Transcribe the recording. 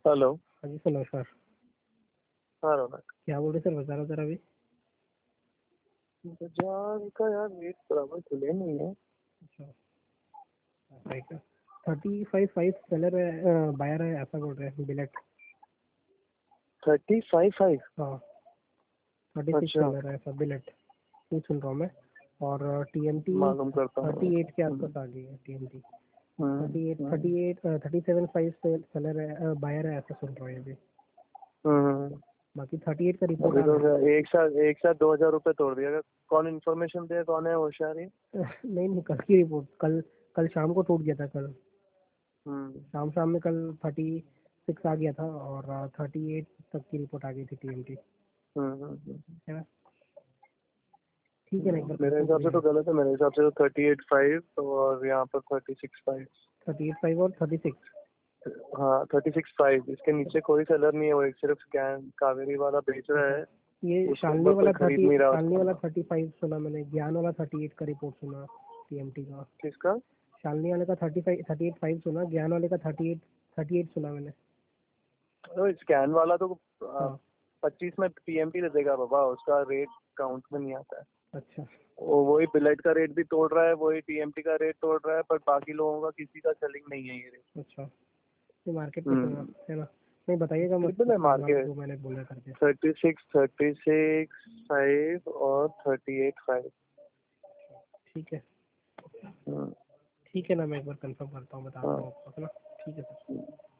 Hello. हाँ जी sir, नमस्कार। हाँ रौनक। क्या बोल रहे सर, बता रहा जरा अभी। बाजार का यार रेट बराबर खुले नहीं है। अच्छा, ऐसा है क्या? 35 सेलर है, बायर है, ऐसा बोल रहे हैं बिलेट। 35.5। हाँ, 36 अच्छा, सेलर है, ऐसा बिलेट नहीं सुन रहा हूँ मैं। और टीएमटी मालूम करता हूँ। 38 के आसपास आ गई है टीएमटी। हम्म, 37.5 सेलर है, बायर है, ऐसा सुन रहा हूँ अभी। हम्म। बाकी 38 का रिपोर्ट अभी आ तो रहा एक साथ 2,000 रुपये तोड़ दिया। कौन इन्फॉर्मेशन दे, कौन है होशियारी? है। नहीं नहीं, कल की रिपोर्ट, कल कल शाम को टूट गया था। कल हम्म, शाम में कल 36 आ गया था और 38 तक की रिपोर्ट आ गई थी टीएमटी। हम्म, हम्म। है ना? ठीक है ना, एक बार मेरे कंफर्म हिसाब से करिएगा। तो गलत है। मेरे हिसाब से तो 38.5 और यहाँ पर 36.5। 38.5 और 36। हाँ, 36.5। इसके नीचे कोई सेलर नहीं है। वो एक सिर्फ स्कैन कावेरी वाला बेच रहा है। ये उसके ऊपर कोई खरीद नहीं रहा शालनी वाला उसको। 35 सुना मैंने, ज्ञान वाला 38 का रिपोर्ट सुना टीएमटी का। किसका? शालनी वाले का 38.5 सुना, ज्ञान वाले का 38 सुना मैंने। तो स्कैन वाला तो हाँ। 25 में पीएमटी दे देगा बाबा। उसका रेट काउंट में नहीं आता है। अच्छा। वो वही बिलेट का रेट भी तोड़ रहा है, वही टीएमटी का रेट तोड़ रहा है, पर बाकी लोगों का किसी का सेलिंग नहीं है ये रेट। अच्छा, ये मार्केट पे सुना हम्म। है ना? नहीं, बताइएगा मत ट्रिपल है मार्केट। जो मैंने बोला करके। 36.5 और 38.5। ठीक है। हम्म, ठीक है ना, मैं एक बार कंफर्म करता हूँ, बताता हाँ। हूँ आपको, है ना? ठीक है सर।